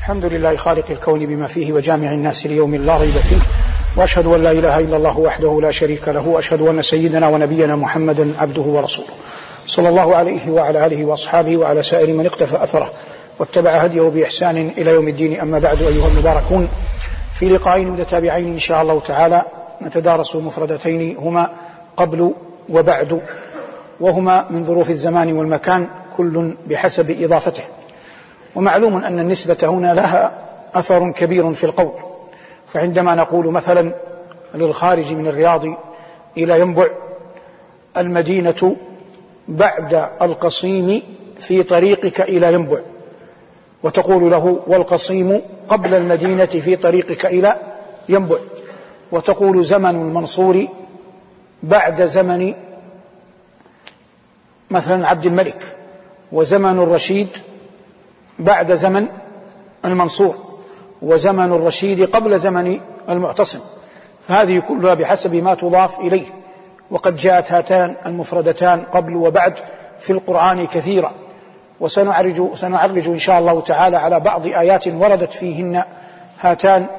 الحمد لله خالق الكون بما فيه وجامع الناس ليوم لا ريب فيه، وأشهد أن لا إله إلا الله وحده لا شريك له، وأشهد أن سيدنا ونبينا محمدا عبده ورسوله صلى الله عليه وعلى آله وأصحابه وعلى سائر من اقتفى أثره واتبع هديه بإحسان إلى يوم الدين. أما بعد، أيها المباركون، في لقاءين متتابعين إن شاء الله تعالى نتدارس مفردتين هما قبل وبعد، وهما من ظروف الزمان والمكان كل بحسب إضافته. ومعلوم أن النسبة هنا لها أثر كبير في القول، فعندما نقول مثلا للخارج من الرياض إلى ينبع المدينة بعد القصيم في طريقك إلى ينبع، وتقول له والقصيم قبل المدينة في طريقك إلى ينبع، وتقول زمن المنصور بعد زمن مثلا عبد الملك، وزمن الرشيد بعد زمن المنصور، وزمن الرشيد قبل زمن المعتصم، فهذه كلها بحسب ما تضاف إليه. وقد جاءت هاتان المفردتان قبل وبعد في القرآن كثيرا، وسنعرج إن شاء الله تعالى على بعض آيات وردت فيهن هاتان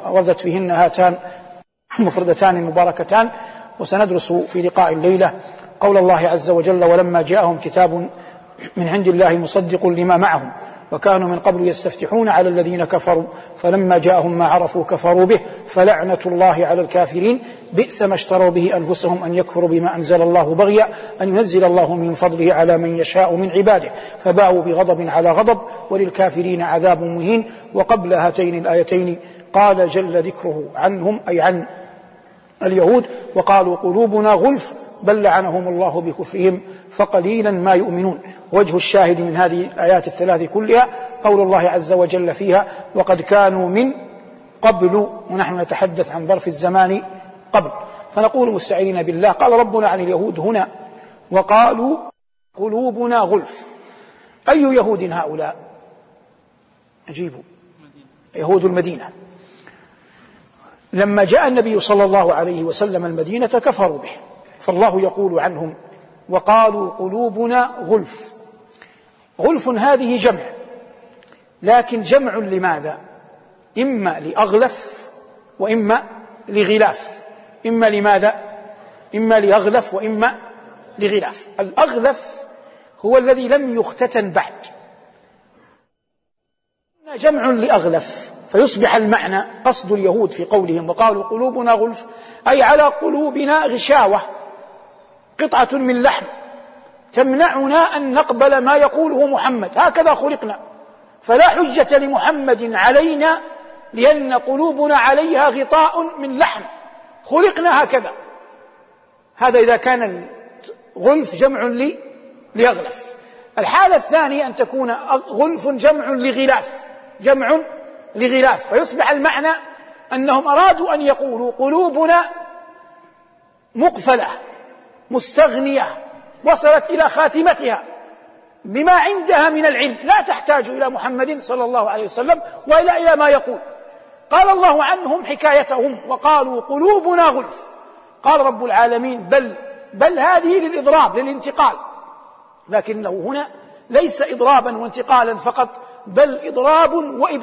المفردتان المباركتان. وسندرس في لقاء الليلة قول الله عز وجل: ولما جاءهم كتاب من عند الله مصدق لما معهم وكانوا من قبل يستفتحون على الذين كفروا فلما جاءهم ما عرفوا كفروا به فلعنة الله على الكافرين بئس ما اشتروا به أنفسهم أن يكفروا بما أنزل الله بغيا أن ينزل الله من فضله على من يشاء من عباده فباءوا بغضب على غضب وللكافرين عذاب مهين. وقبل هاتين الآيتين قال جل ذكره عنهم أي عن اليهود: وقالوا قلوبنا غلف بل لعنهم الله بكفرهم فقليلا ما يؤمنون. وجه الشاهد من هذه الآيات الثلاث كلها قول الله عز وجل فيها: وقد كانوا من قبل، ونحن نتحدث عن ظرف الزمان قبل، فنقول مستعينين بالله. قال ربنا عن اليهود هنا: وقالوا قلوبنا غلف. أي يهود هؤلاء؟ أجيبوا. يهود المدينة. لما جاء النبي صلى الله عليه وسلم المدينة كفروا به، فالله يقول عنهم: وقالوا قلوبنا غلف. غلف هذه جمع، لكن جمع لماذا؟ إما لأغلف وإما لغلاف. إما لماذا؟ إما لأغلف وإما لغلاف. الأغلف هو الذي لم يختتن بعد، جمع لأغلف، فيصبح المعنى قصد اليهود في قولهم وقالوا قلوبنا غلف أي على قلوبنا غشاوة، قطعة من لحم تمنعنا أن نقبل ما يقوله محمد، هكذا خلقنا، فلا حجة لمحمد علينا لأن قلوبنا عليها غطاء من لحم، خلقنا هكذا. هذا إذا كان غلف جمع لأغلف. الحالة الثانية أن تكون غلف جمع لغلاف، فيصبح المعنى أنهم أرادوا أن يقولوا قلوبنا مقفلة مستغنية وصلت إلى خاتمتها بما عندها من العلم، لا تحتاج إلى محمد صلى الله عليه وسلم وإلا إلى ما يقول. قال الله عنهم حكايتهم: وقالوا قلوبنا غلف. قال رب العالمين: بل هذه للإضراب للانتقال، لكنه هنا ليس إضرابا وانتقالا فقط، بل إضراب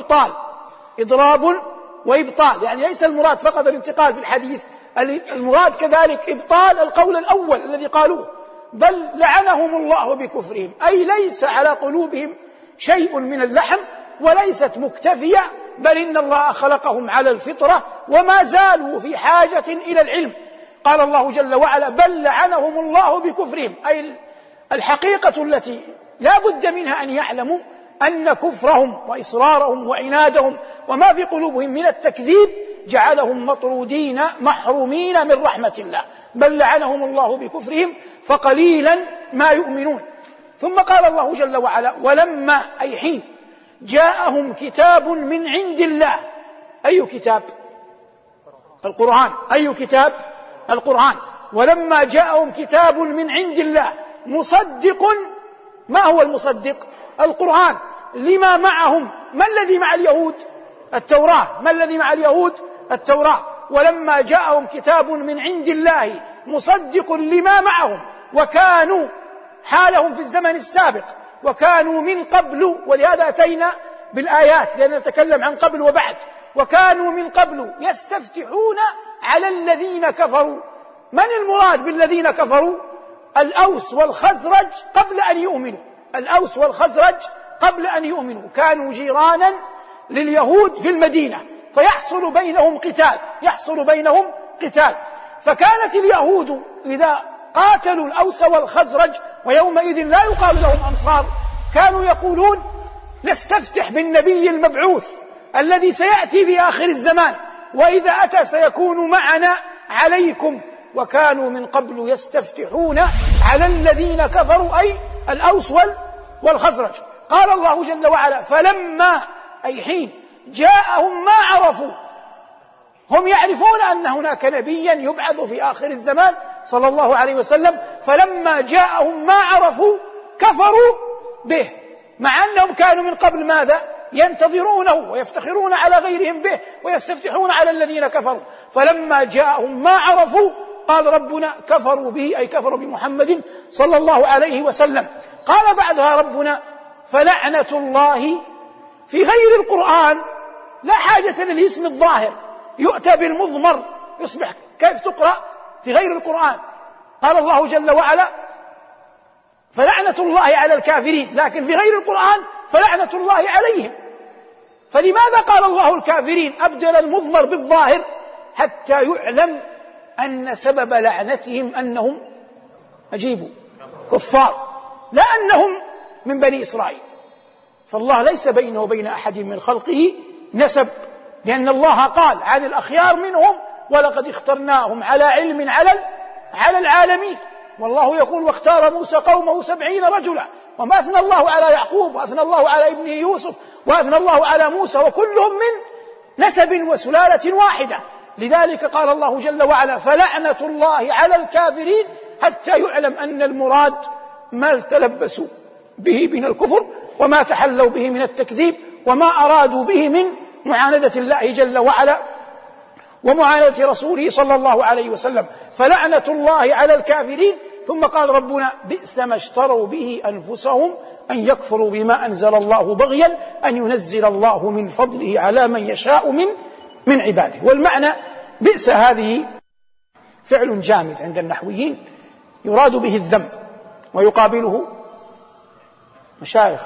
وإبطال، يعني ليس المراد فقط الانتقال في الحديث، المراد كذلك إبطال القول الأول الذي قالوه: بل لعنهم الله بكفرهم، أي ليس على قلوبهم شيء من اللحم وليست مكتفية، بل إن الله خلقهم على الفطرة وما زالوا في حاجة إلى العلم. قال الله جل وعلا: بل لعنهم الله بكفرهم، أي الحقيقة التي لا بد منها أن يعلموا أن كفرهم وإصرارهم وعنادهم وما في قلوبهم من التكذيب جعلهم مطرودين محرومين من رحمة الله، بل لعنهم الله بكفرهم فقليلا ما يؤمنون. ثم قال الله جل وعلا: ولما أي حين جاءهم كتاب من عند الله. أي كتاب؟ القرآن. أي كتاب؟ القرآن. ولما جاءهم كتاب من عند الله مصدق. ما هو المصدق؟ القرآن. لما معهم؟ ما الذي مع اليهود؟ التوراة. ما الذي مع اليهود؟ التوراة. ولما جاءهم كتاب من عند الله مصدق لما معهم، وكانوا حالهم في الزمن السابق وكانوا من قبل، ولهذا أتينا بالآيات لأننا نتكلم عن قبل وبعد. وكانوا من قبل يستفتحون على الذين كفروا. من المراد بالذين كفروا؟ الأوس والخزرج قبل أن يؤمنوا. الأوس والخزرج قبل أن يؤمنوا كانوا جيرانا لليهود في المدينة، فيحصل بينهم قتال. فكانت اليهود إذا قاتلوا الأوس والخزرج، ويومئذ لا يقال لهم أنصار، كانوا يقولون نستفتح بالنبي المبعوث الذي سيأتي في آخر الزمان، وإذا أتى سيكون معنا عليكم. وكانوا من قبل يستفتحون على الذين كفروا، أي الأوس والخزرج. قال الله جل وعلا فلما، أي حين جاءهم ما عرفوا. هم يعرفون أن هناك نبيا يبعث في آخر الزمان صلى الله عليه وسلم، فلما جاءهم ما عرفوا كفروا به، مع أنهم كانوا من قبل ماذا؟ ينتظرونه ويفتخرون على غيرهم به ويستفتحون على الذين كفروا. فلما جاءهم ما عرفوا قال ربنا كفروا به، أي كفروا بمحمد صلى الله عليه وسلم. قال بعدها ربنا فلعنة الله. في غير القرآن لا حاجة للاسم الظاهر، يؤتى بالمضمر يصبح كيف تقرأ في غير القرآن. قال الله جل وعلا فلعنة الله على الكافرين، لكن في غير القرآن فلعنة الله عليهم. فلماذا قال الله الكافرين؟ أبدل المضمر بالظاهر حتى يعلم أن سبب لعنتهم أنهم أجيبوا كفار، لا أنهم من بني إسرائيل. فالله ليس بينه وبين أحد من خلقه نسب، لأن الله قال عن الأخيار منهم ولقد اخترناهم على علم على العالمين. والله يقول واختار موسى قومه 70 رجلا، وما أثنى الله على يعقوب وأثنى الله على ابنه يوسف وأثنى الله على موسى، وكلهم من نسب وسلالة واحدة. لذلك قال الله جل وعلا فلعنة الله على الكافرين حتى يعلم أن المراد ما تلبسوا به من الكفر وما تحلوا به من التكذيب وما أرادوا به من معاندة الله جل وعلا ومعاندة رسوله صلى الله عليه وسلم. فلعنة الله على الكافرين. ثم قال ربنا بئس ما اشتروا به أنفسهم أن يكفروا بما أنزل الله بغيا أن ينزل الله من فضله على من يشاء من عباده. والمعنى بئس هذه فعل جامد عند النحويين يراد به الذم، ويقابله مشايخ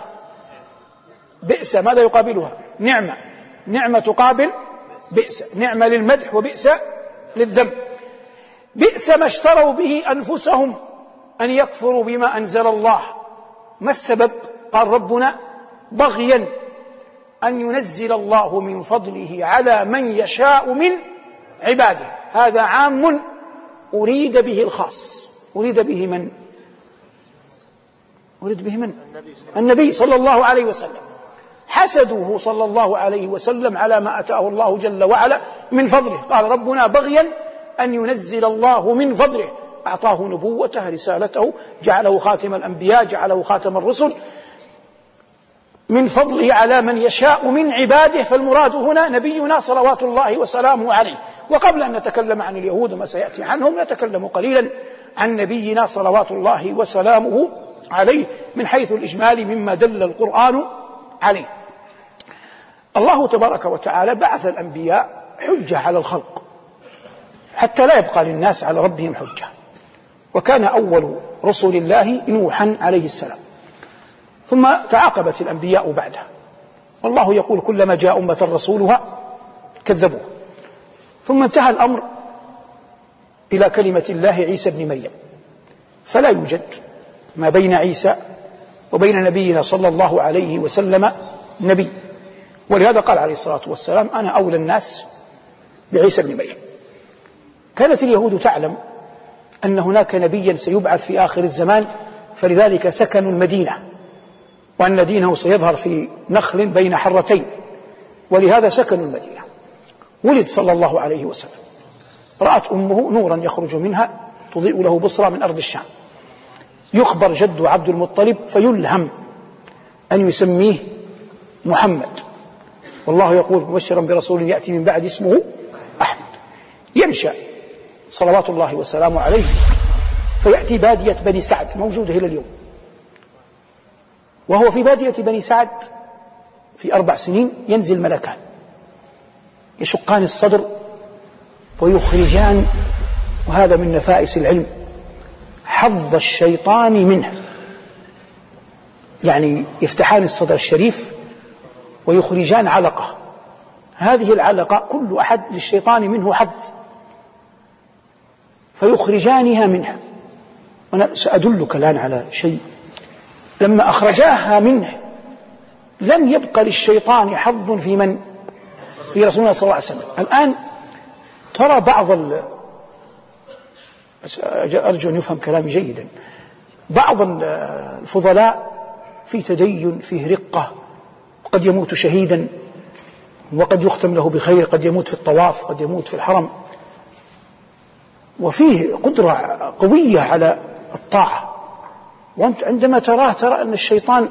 بئس ماذا يقابلها؟ نعمة تقابل بئس، نعمة للمدح وبئس للذم. بئس ما اشتروا به أنفسهم أن يكفروا بما أنزل الله. ما السبب؟ قال ربنا بغيا أن ينزل الله من فضله على من يشاء من عباده. هذا عام أريد به الخاص. أريد به من؟ النبي صلى الله عليه وسلم. حسدوه صلى الله عليه وسلم على ما أتاه الله جل وعلا من فضله. قال ربنا بغيا أن ينزل الله من فضله. أعطاه نبوته رسالته، جعله خاتم الأنبياء، جعله خاتم الرسل، من فضله على من يشاء من عباده. فالمراد هنا نبينا صلوات الله وسلامه عليه. وقبل أن نتكلم عن اليهود وما سيأتي عنهم نتكلم قليلا عن نبينا صلوات الله وسلامه عليه من حيث الإجمال مما دل القرآن عليه. الله تبارك وتعالى بعث الأنبياء حجة على الخلق حتى لا يبقى للناس على ربهم حجة. وكان أول رسل الله نوحا عليه السلام، ثم تعاقبت الأنبياء بعده. والله يقول كلما جاء أمة رسولها كذبوه. ثم انتهى الأمر إلى كلمة الله عيسى بن مريم، فلا يوجد ما بين عيسى وبين نبينا صلى الله عليه وسلم نبي. ولهذا قال عليه الصلاة والسلام أنا أولى الناس بعيسى بن مريم. كانت اليهود تعلم أن هناك نبيا سيبعث في آخر الزمان، فلذلك سكنوا المدينة، وأن دينه سيظهر في نخل بين حرتين، ولهذا سكنوا المدينة. ولد صلى الله عليه وسلم، رأت أمه نورا يخرج منها تضيء له بصرى من أرض الشام. يخبر جد عبد المطلب فيلهم أن يسميه محمد، والله يقول مبشرا برسول يأتي من بعد اسمه أحمد. ينشأ صلوات الله وسلامه عليه فيأتي بادية بني سعد موجودة إلى اليوم، وهو في بادية بني سعد في 4 سنين ينزل ملكان يشقان الصدر ويخرجان، وهذا من نفائس العلم، حظ الشيطان منه، يعني يفتحان الصدر الشريف ويخرجان علقة، هذه العلقة كل أحد للشيطان منه حظ، فيخرجانها منها. وأنا سأدلك الآن على شيء، لما أخرجاها منه لم يبقى للشيطان حظ في من؟ في رسول الله صلى الله عليه وسلم. الآن ترى بعض أرجو أن يفهم كلامي جيدا، بعض الفضلاء في تدين، فيه رقة، قد يموت شهيدا وقد يختم له بخير، قد يموت في الطواف، قد يموت في الحرم، وفيه قدرة قوية على الطاعة، وأنت عندما تراه ترى أن الشيطان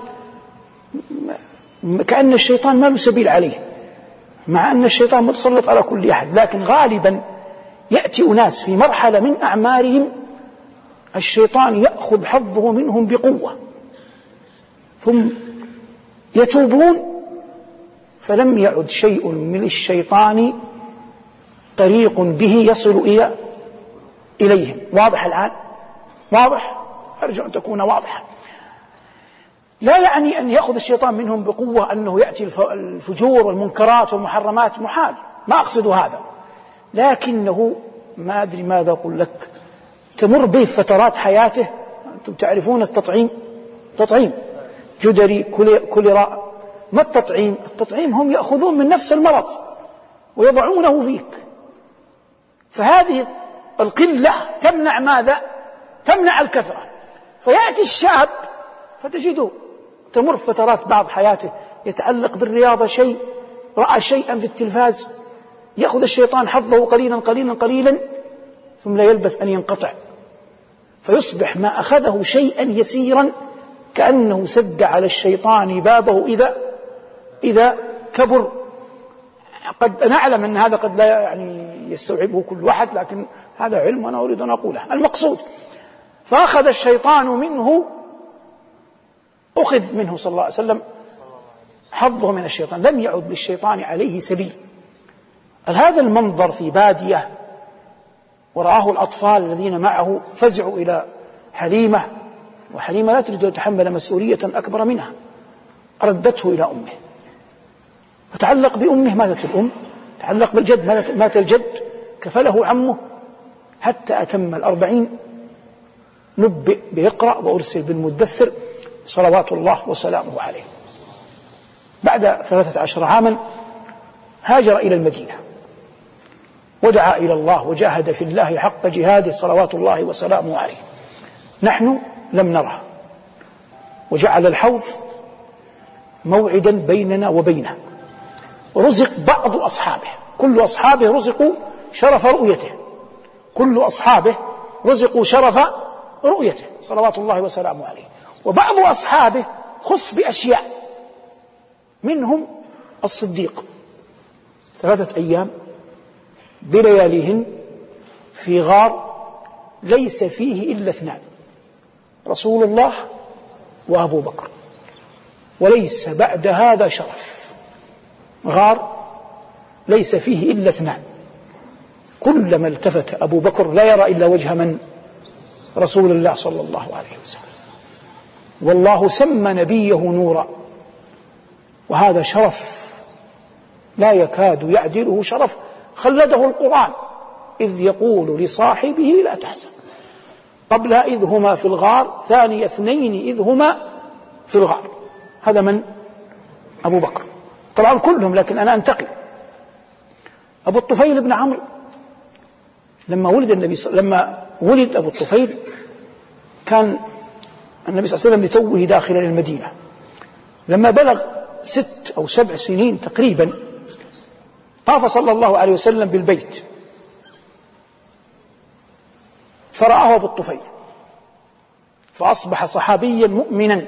كأن الشيطان ما له سبيل عليه، مع أن الشيطان متسلط على كل أحد. لكن غالبا يأتي أناس في مرحلة من أعمارهم الشيطان يأخذ حظه منهم بقوة، ثم يتوبون فلم يعد شيء من الشيطان طريق به يصل إليهم. واضح الآن؟ واضح؟ أرجو أن تكون واضحة. لا يعني أن يأخذ الشيطان منهم بقوة أنه يأتي الفجور والمنكرات والمحرمات، محال، ما أقصد هذا، لكنه ما أدري ماذا أقول لك، تمر به فترات حياته. أنتم تعرفون التطعيم، تطعيم جدري، كوليرا. ما التطعيم؟ التطعيم هم يأخذون من نفس المرض ويضعونه فيك، فهذه القلة تمنع ماذا؟ تمنع الكثرة. فيأتي الشاب فتجده تمر فترات بعض حياته يتعلق بالرياضة شيء، رأى شيئا في التلفاز، يأخذ الشيطان حظه قليلا قليلا قليلا، ثم لا يلبث أن ينقطع، فيصبح ما أخذه شيئا يسيرا كأنه سد على الشيطان بابه إذا كبر. قد نعلم أن هذا قد لا يعني يستوعبه كل واحد، لكن هذا علم وأنا أريد أن أقوله. المقصود فأخذ الشيطان منه، أخذ منه صلى الله عليه وسلم حظه من الشيطان، لم يعد للشيطان عليه سبيل. هذا المنظر في بادية ورآه الأطفال الذين معه، فزعوا إلى حليمة، وحليمة لا تريد أن تتحمل مسؤولية أكبر منها، ردته إلى أمه، وتعلق بأمه. ماتت الأم، تعلق بالجد، مات الجد، كفله عمه حتى أتم 40، نبئ بيقرأ وأرسل بالمدثر صلوات الله وسلامه عليه. بعد 13 عاما هاجر إلى المدينة ودعا إلى الله وجاهد في الله حق جهاده صلوات الله وسلامه عليه. نحن لم نره، وجعل الحوض موعدا بيننا وبينه، ورزق بعض أصحابه، كل أصحابه رزقوا شرف رؤيته، كل أصحابه رزقوا شرف رؤيته صلوات الله وسلامه عليه. وبعض أصحابه خص بأشياء، منهم الصديق 3 أيام بلياليهن في غار ليس فيه إلا 2، رسول الله وأبو بكر، وليس بعد هذا شرف، غار ليس فيه إلا 2، كلما التفت أبو بكر لا يرى إلا وجه من؟ رسول الله صلى الله عليه وسلم. والله سمى نبيه نورا، وهذا شرف لا يكاد يعدله شرف خلده القرآن، إذ يقول لصاحبه لا تحزن، قبلها إذ هما في الغار، ثاني 2 إذ هما في الغار. هذا من؟ أبو بكر. طبعا كلهم، لكن أنا أنتقل. أبو الطفيل بن عمرو لما ولد أبو الطفيل، كان النبي صلى الله عليه وسلم لتوه داخل المدينة، لما بلغ 6 أو 7 سنين تقريبا طاف صلى الله عليه وسلم بالبيت، فرآه أبو الطفيل فأصبح صحابيا مؤمنا.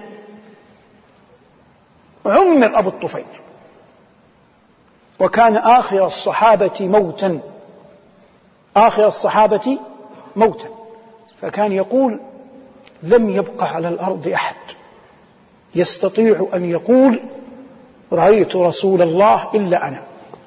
عمر أبو الطفيل، وكان آخر الصحابة موتا، آخر الصحابة موتا، فكان يقول لم يبق على الأرض أحد يستطيع أن يقول رأيت رسول الله إلا أنا.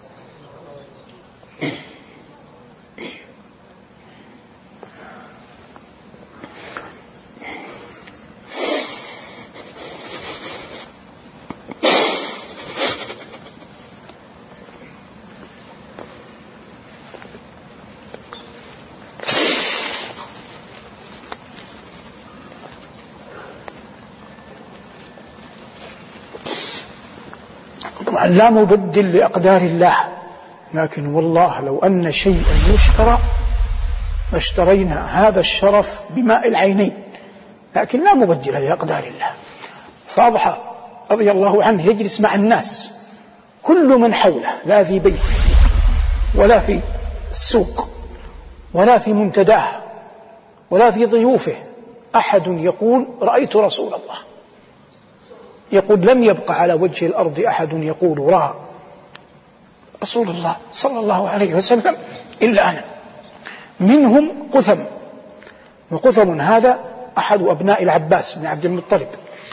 طبعا لا مبدل لأقدار الله، لكن والله لو أن شيئا يشترى اشترينا هذا الشرف بماء العينين، لكن لا مبدل لأقدار الله. فأضحى رضي الله عنه يجلس مع الناس كل من حوله، لا في بيته ولا في السوق ولا في منتداه ولا في ضيوفه أحد يقول رأيت رسول الله. يقول لم يبق على وجه الأرض أحد يقول رأى رسول الله صلى الله عليه وسلم إلا أنا. منهم قثم، وقثم هذا أحد أبناء العباس بن عبد المطلب.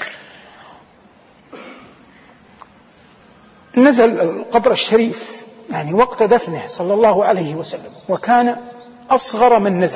نزل القبر الشريف يعني وقت دفنه صلى الله عليه وسلم، وكان أصغر من نزل.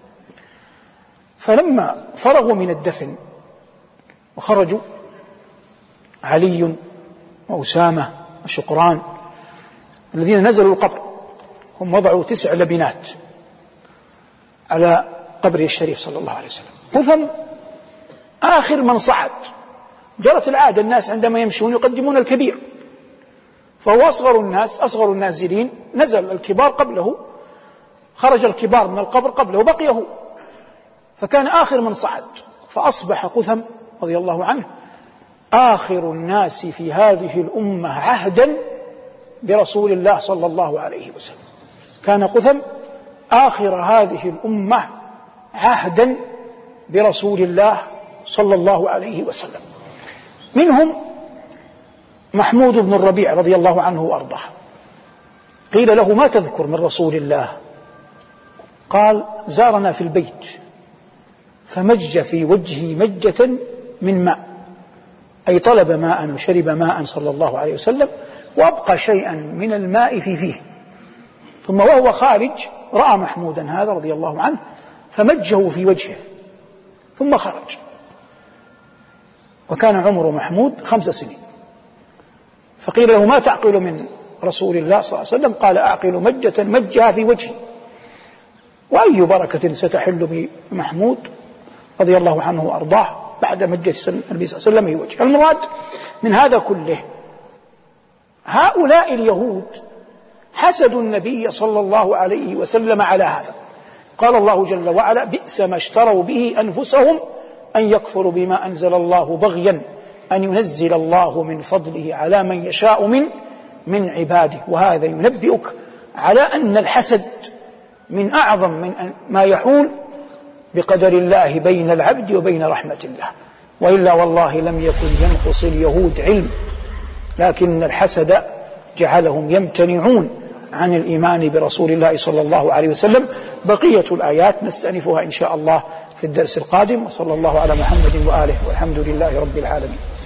فلما فرغوا من الدفن وخرجوا علي وأسامة وشقران الذين نزلوا القبر، هم وضعوا 9 لبنات على قبره الشريف صلى الله عليه وسلم. قثم آخر من صعد. جرت العادة الناس عندما يمشون يقدمون الكبير، فهو أصغر الناس، أصغر النازلين، نزل الكبار قبله، خرج الكبار من القبر قبله وبقي هو، فكان آخر من صعد. فأصبح قثم رضي الله عنه آخر الناس في هذه الأمة عهدا برسول الله صلى الله عليه وسلم. كان قثم آخر هذه الأمة عهدا برسول الله صلى الله عليه وسلم. منهم محمود بن الربيع رضي الله عنه وأرضاه. قيل له ما تذكر من رسول الله؟ قال زارنا في البيت فمج في وجهي مجة من ماء، أي طلب ماء وشرب ماء صلى الله عليه وسلم، وأبقى شيئا من الماء في فيه. ثم وهو خارج رأى محمودا هذا رضي الله عنه فمجه في وجهه ثم خرج. وكان عمر محمود 5 سنين. فقيل له ما تعقل من رسول الله صلى الله عليه وسلم؟ قال أعقل مجة مجها في وجهي. وأي بركة ستحل بمحمود رضي الله عنه وأرضاه بعد مجة النبي صلى الله عليه وسلم في وجهه. المراد من هذا كله هؤلاء اليهود حسدوا النبي صلى الله عليه وسلم على هذا. قال الله جل وعلا بئس ما اشتروا به أنفسهم أن يكفروا بما أنزل الله بغيا أن ينزل الله من فضله على من يشاء من عباده. وهذا ينبئك على أن الحسد من أعظم من ما يحول بقدر الله بين العبد وبين رحمة الله. وإلا والله لم يكن ينقص اليهود علم، لكن الحسد جعلهم يمتنعون عن الإيمان برسول الله صلى الله عليه وسلم. بقية الآيات نستأنفها إن شاء الله في الدرس القادم. وصلى الله على محمد وآله والحمد لله رب العالمين.